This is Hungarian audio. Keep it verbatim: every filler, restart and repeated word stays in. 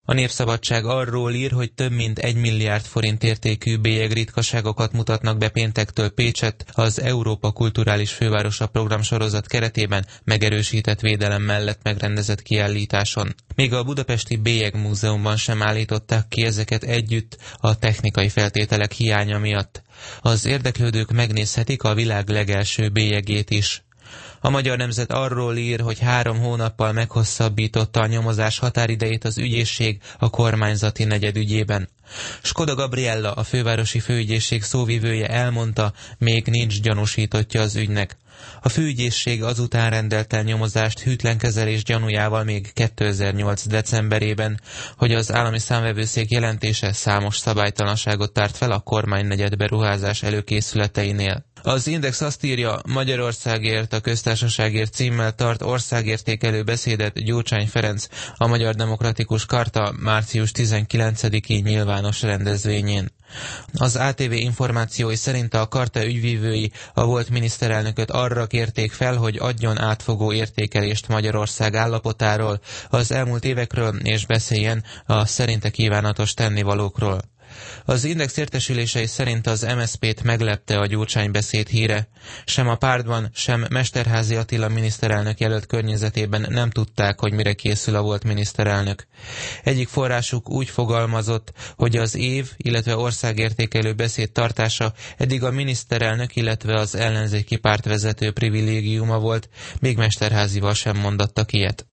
A Népszabadság arról ír, hogy több mint egy milliárd forint értékű bélyegritkaságokat mutatnak be péntektől Pécset az Európa Kulturális Fővárosa programsorozat keretében megerősített védelem mellett megrendezett kiállításon. Még a Budapesti Bélyegmúzeumban sem állították ki ezeket együtt a technikai feltételek hiánya miatt. Az érdeklődők megnézhetik a világ legelső bélyegét is. A Magyar Nemzet arról ír, hogy három hónappal meghosszabbította a nyomozás határidejét az ügyészség a kormányzati negyed ügyében. Skoda Gabriella, a fővárosi főügyészség szóvivője elmondta, még nincs gyanúsítottja az ügynek. A főügyészség azután rendelt el nyomozást hűtlen kezelés gyanújával még kétezer-nyolc decemberében, hogy az állami számvevőszék jelentése számos szabálytalanságot tárt fel a kormánynegyed beruházás előkészületeinél. Az Index azt írja, Magyarországért, a Köztársaságért címmel tart országértékelő beszédet Gyurcsány Ferenc a Magyar Demokratikus Karta március tizenkilencediki nyilvános rendezvényén. Az á té vé információi szerint a karta ügyvívői a volt miniszterelnököt arra kérték fel, hogy adjon átfogó értékelést Magyarország állapotáról, az elmúlt évekről, és beszéljen a szerinte kívánatos tennivalókról. Az Index értesülései szerint az em es zé pét meglepte a Gyurcsány beszéd híre. Sem a pártban, sem Mesterházy Attila miniszterelnök jelölt környezetében nem tudták, hogy mire készül a volt miniszterelnök. Egyik forrásuk úgy fogalmazott, hogy az év, illetve országértékelő beszéd tartása eddig a miniszterelnök, illetve az ellenzéki pártvezető privilégiuma volt, még Mesterházyval sem mondattak ilyet.